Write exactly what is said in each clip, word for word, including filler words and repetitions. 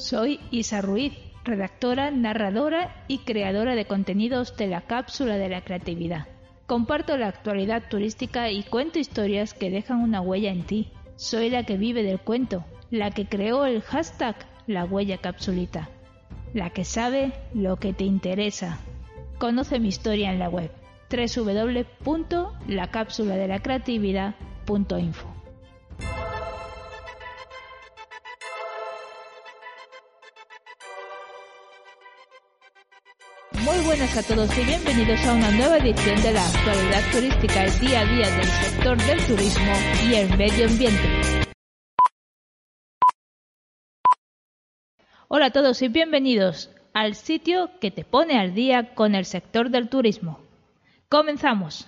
Soy Isa Ruiz, redactora, narradora y creadora de contenidos de la Cápsula de la Creatividad. Comparto la actualidad turística y cuento historias que dejan una huella en ti. Soy la que vive del cuento, la que creó el hashtag La Huella Capsulita, la que sabe lo que te interesa. Conoce mi historia en la web doble u doble u doble u punto la cápsula de la creatividad punto info. Muy buenas a todos y bienvenidos a una nueva edición de la actualidad turística, el día a día del sector del turismo y el medio ambiente. Hola a todos y bienvenidos al sitio que te pone al día con el sector del turismo. ¡Comenzamos!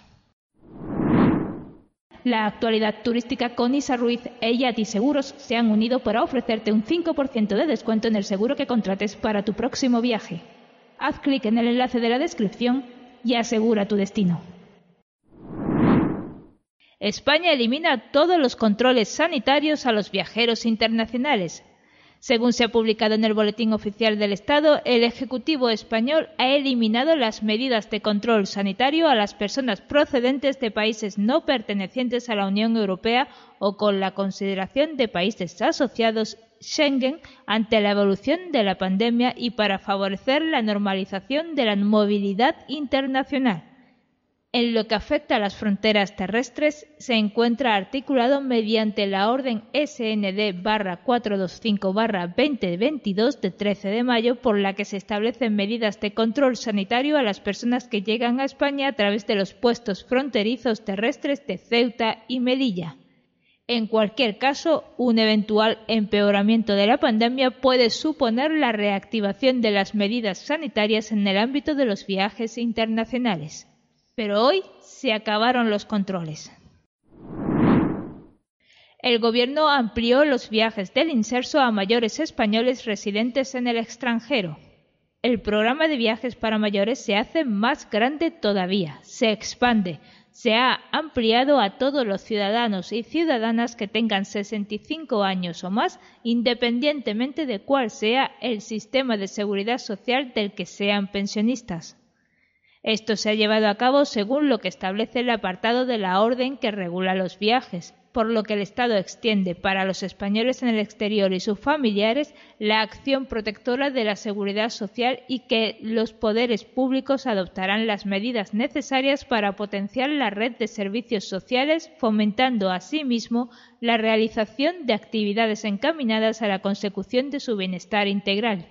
La actualidad turística con Isa Ruiz e Yati Seguros se han unido para ofrecerte un cinco por ciento de descuento en el seguro que contrates para tu próximo viaje. Haz clic en el enlace de la descripción y asegura tu destino. España elimina todos los controles sanitarios a los viajeros internacionales. Según se ha publicado en el Boletín Oficial del Estado, el Ejecutivo español ha eliminado las medidas de control sanitario a las personas procedentes de países no pertenecientes a la Unión Europea o con la consideración de países asociados Schengen ante la evolución de la pandemia y para favorecer la normalización de la movilidad internacional. En lo que afecta a las fronteras terrestres, se encuentra articulado mediante la Orden S N D barra cuatrocientos veinticinco barra veinte veintidós de trece de mayo, por la que se establecen medidas de control sanitario a las personas que llegan a España a través de los puestos fronterizos terrestres de Ceuta y Melilla. En cualquier caso, un eventual empeoramiento de la pandemia puede suponer la reactivación de las medidas sanitarias en el ámbito de los viajes internacionales. Pero hoy se acabaron los controles. El Gobierno amplió los viajes del Inserso a mayores españoles residentes en el extranjero. El programa de viajes para mayores se hace más grande todavía, se expande. Se ha ampliado a todos los ciudadanos y ciudadanas que tengan sesenta y cinco años o más, independientemente de cuál sea el sistema de seguridad social del que sean pensionistas. Esto se ha llevado a cabo según lo que establece el apartado de la orden que regula los viajes, por lo que el Estado extiende para los españoles en el exterior y sus familiares la acción protectora de la seguridad social y que los poderes públicos adoptarán las medidas necesarias para potenciar la red de servicios sociales, fomentando asimismo la realización de actividades encaminadas a la consecución de su bienestar integral.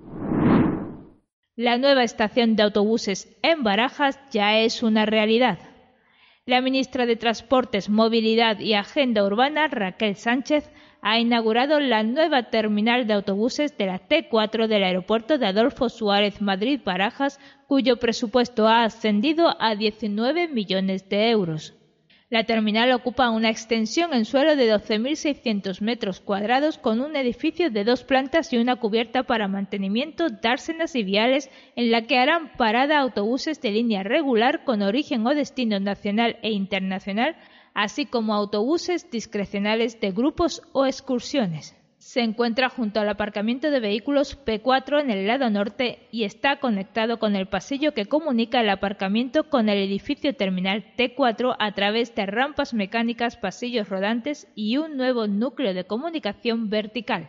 La nueva estación de autobuses en Barajas ya es una realidad. La ministra de Transportes, Movilidad y Agenda Urbana, Raquel Sánchez, ha inaugurado la nueva terminal de autobuses de la T cuatro del aeropuerto de Adolfo Suárez Madrid-Barajas, cuyo presupuesto ha ascendido a diecinueve millones de euros. La terminal ocupa una extensión en suelo de doce mil seiscientos metros cuadrados con un edificio de dos plantas y una cubierta para mantenimiento, dársenas y viales, en la que harán parada autobuses de línea regular con origen o destino nacional e internacional, así como autobuses discrecionales de grupos o excursiones. Se encuentra junto al aparcamiento de vehículos P cuatro en el lado norte y está conectado con el pasillo que comunica el aparcamiento con el edificio terminal T cuatro a través de rampas mecánicas, pasillos rodantes y un nuevo núcleo de comunicación vertical.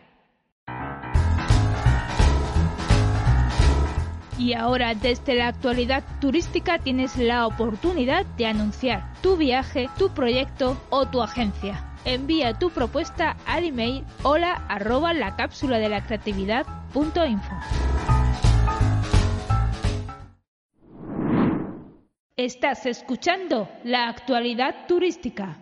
Y ahora, desde la actualidad turística, tienes la oportunidad de anunciar tu viaje, tu proyecto o tu agencia. Envía tu propuesta al email hola arroba la cápsula de la creatividad punto info. Estás escuchando la actualidad turística.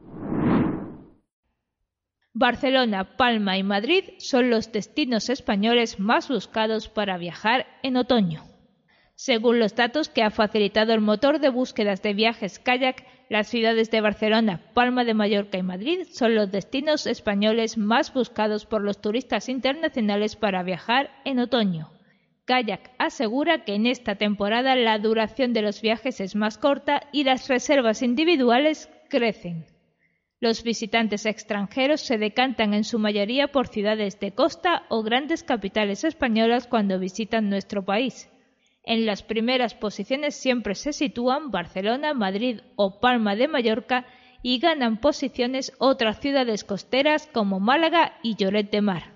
Barcelona, Palma y Madrid son los destinos españoles más buscados para viajar en otoño. Según los datos que ha facilitado el motor de búsquedas de viajes Kayak, las ciudades de Barcelona, Palma de Mallorca y Madrid son los destinos españoles más buscados por los turistas internacionales para viajar en otoño. Kayak asegura que en esta temporada la duración de los viajes es más corta y las reservas individuales crecen. Los visitantes extranjeros se decantan en su mayoría por ciudades de costa o grandes capitales españolas cuando visitan nuestro país. En las primeras posiciones siempre se sitúan Barcelona, Madrid o Palma de Mallorca y ganan posiciones otras ciudades costeras como Málaga y Lloret de Mar.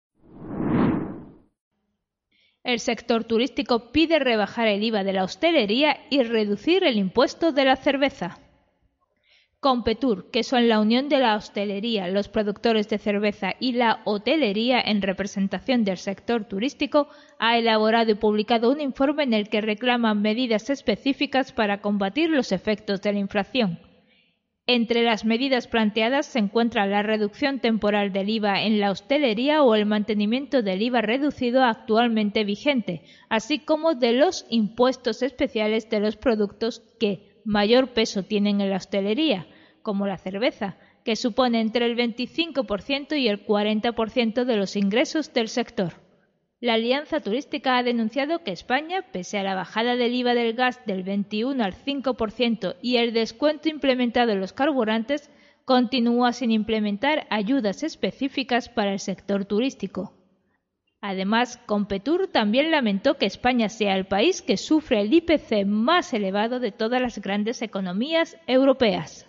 El sector turístico pide rebajar el I V A de la hostelería y reducir el impuesto de la cerveza. Competur, que son la unión de la hostelería, los productores de cerveza y la hotelería en representación del sector turístico, ha elaborado y publicado un informe en el que reclaman medidas específicas para combatir los efectos de la inflación. Entre las medidas planteadas se encuentra la reducción temporal del I V A en la hostelería o el mantenimiento del I V A reducido actualmente vigente, así como de los impuestos especiales de los productos que mayor peso tienen en la hostelería, como la cerveza, que supone entre el veinticinco por ciento y el cuarenta por ciento de los ingresos del sector. La Alianza Turística ha denunciado que España, pese a la bajada del I V A del gas del veintiuno al cinco por ciento y el descuento implementado en los carburantes, continúa sin implementar ayudas específicas para el sector turístico. Además, Competur también lamentó que España sea el país que sufre el I P C más elevado de todas las grandes economías europeas.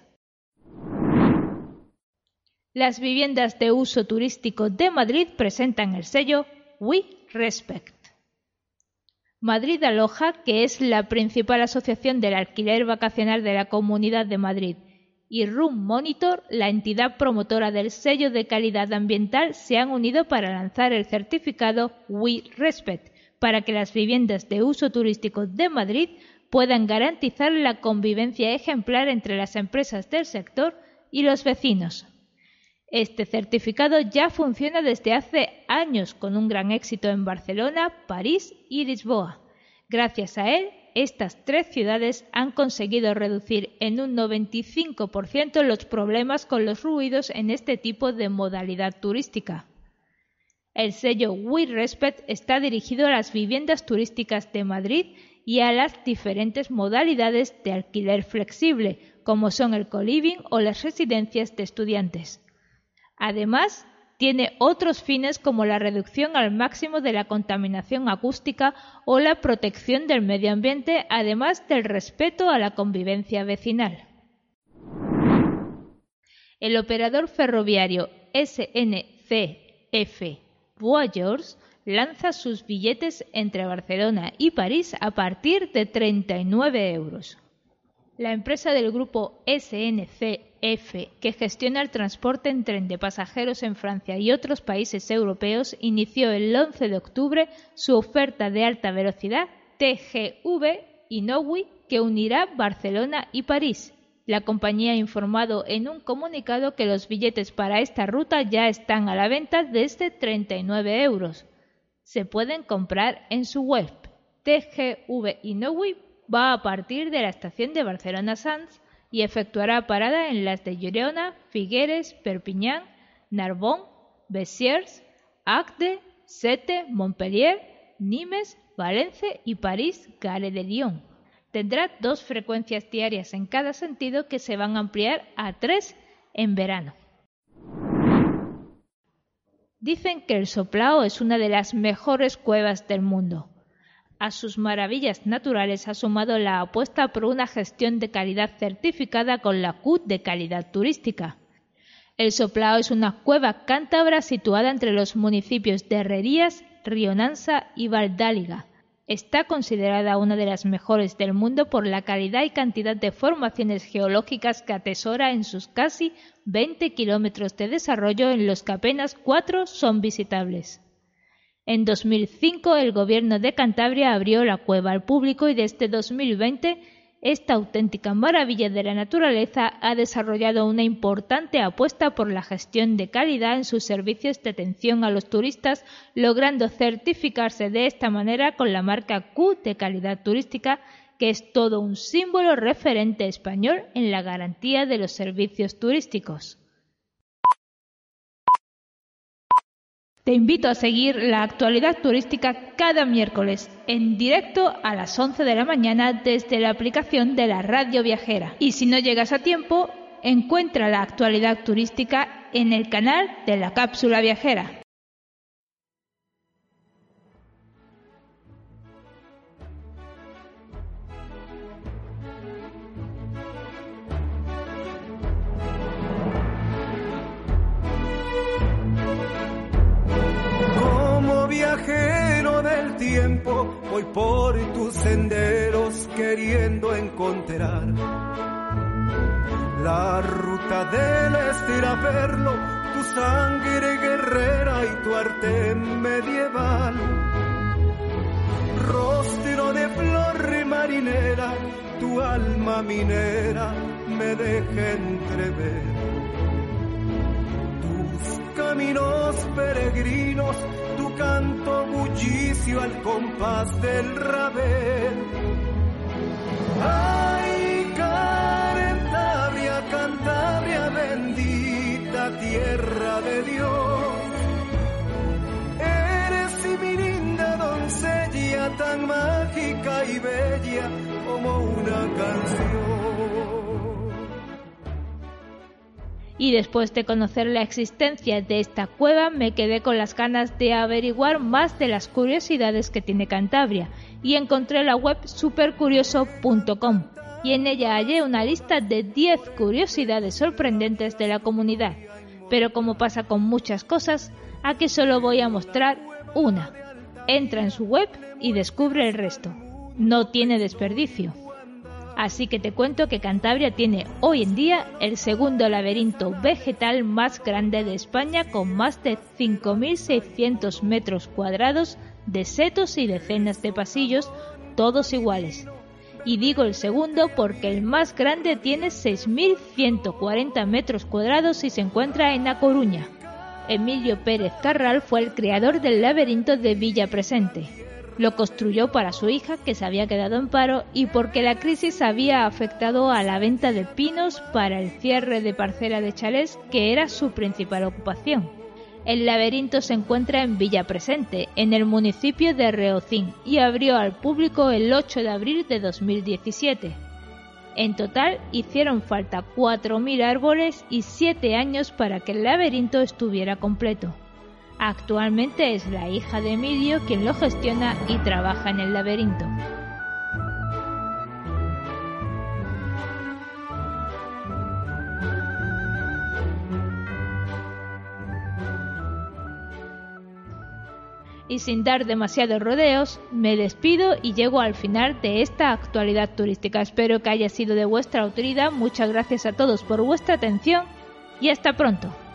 Las viviendas de uso turístico de Madrid presentan el sello We Respect. Madrid Aloja, que es la principal asociación del alquiler vacacional de la Comunidad de Madrid, y Room Monitor, la entidad promotora del sello de calidad ambiental, se han unido para lanzar el certificado We Respect, para que las viviendas de uso turístico de Madrid puedan garantizar la convivencia ejemplar entre las empresas del sector y los vecinos. Este certificado ya funciona desde hace años con un gran éxito en Barcelona, París y Lisboa. Gracias a él, estas tres ciudades han conseguido reducir en un noventa y cinco por ciento los problemas con los ruidos en este tipo de modalidad turística. El sello We Respect está dirigido a las viviendas turísticas de Madrid y a las diferentes modalidades de alquiler flexible, como son el co-living o las residencias de estudiantes. Además, tiene otros fines como la reducción al máximo de la contaminación acústica o la protección del medio ambiente, además del respeto a la convivencia vecinal. El operador ferroviario S N C F Voyageurs lanza sus billetes entre Barcelona y París a partir de treinta y nueve euros. La empresa del grupo S N C F, que gestiona el transporte en tren de pasajeros en Francia y otros países europeos, inició el once de octubre su oferta de alta velocidad T G V Inouï, que unirá Barcelona y París. La compañía ha informado en un comunicado que los billetes para esta ruta ya están a la venta desde treinta y nueve euros. Se pueden comprar en su web. T G V Inouï va a partir de la estación de Barcelona-Sants y efectuará parada en las de Girona, Figueres, Perpiñán, Narbonne, Besiers, Agde, Sète, Montpellier, Nimes, Valencia y París-Gare de Lyon. Tendrá dos frecuencias diarias en cada sentido que se van a ampliar a tres en verano. Dicen que el Soplao es una de las mejores cuevas del mundo. A sus maravillas naturales ha sumado la apuesta por una gestión de calidad certificada con la Q de calidad turística. El Soplao es una cueva cántabra situada entre los municipios de Herrerías, Rionansa y Valdáliga. Está considerada una de las mejores del mundo por la calidad y cantidad de formaciones geológicas que atesora en sus casi veinte kilómetros de desarrollo, en los que apenas cuatro son visitables. En dos mil cinco el Gobierno de Cantabria abrió la cueva al público y desde dos mil veinte esta auténtica maravilla de la naturaleza ha desarrollado una importante apuesta por la gestión de calidad en sus servicios de atención a los turistas, logrando certificarse de esta manera con la marca Q de calidad turística, que es todo un símbolo referente español en la garantía de los servicios turísticos. Te invito a seguir la actualidad turística cada miércoles en directo a las once de la mañana desde la aplicación de la Radio Viajera. Y si no llegas a tiempo, encuentra la actualidad turística en el canal de la Cápsula Viajera. Viajero del tiempo, voy por tus senderos queriendo encontrar la ruta del extraperlo, tu sangre guerrera y tu arte medieval. Rostro de flor marinera, tu alma minera me deja entrever tus caminos peregrinos, tu canto bullicio al compás del rabel. Ay, Cantabria, Cantabria, bendita tierra de Dios. Eres mi linda doncella, tan mágica y bella como una canción. Y después de conocer la existencia de esta cueva, me quedé con las ganas de averiguar más de las curiosidades que tiene Cantabria y encontré la web supercurioso punto com y en ella hallé una lista de diez curiosidades sorprendentes de la comunidad. Pero como pasa con muchas cosas, aquí solo voy a mostrar una. Entra en su web y descubre el resto. No tiene desperdicio. Así que te cuento que Cantabria tiene hoy en día el segundo laberinto vegetal más grande de España, con más de cinco mil seiscientos metros cuadrados de setos y decenas de pasillos, todos iguales. Y digo el segundo porque el más grande tiene seis mil ciento cuarenta metros cuadrados y se encuentra en A Coruña. Emilio Pérez Carral fue el creador del laberinto de Villa Presente. Lo construyó para su hija, que se había quedado en paro, y porque la crisis había afectado a la venta de pinos para el cierre de parcela de chalés, que era su principal ocupación. El laberinto se encuentra en Villa Presente, en el municipio de Reocín, y abrió al público el ocho de abril de dos mil diecisiete. En total hicieron falta cuatro mil árboles y siete años para que el laberinto estuviera completo. Actualmente es la hija de Emilio quien lo gestiona y trabaja en el laberinto. Y sin dar demasiados rodeos, me despido y llego al final de esta actualidad turística. Espero que haya sido de vuestra utilidad. Muchas gracias a todos por vuestra atención y hasta pronto.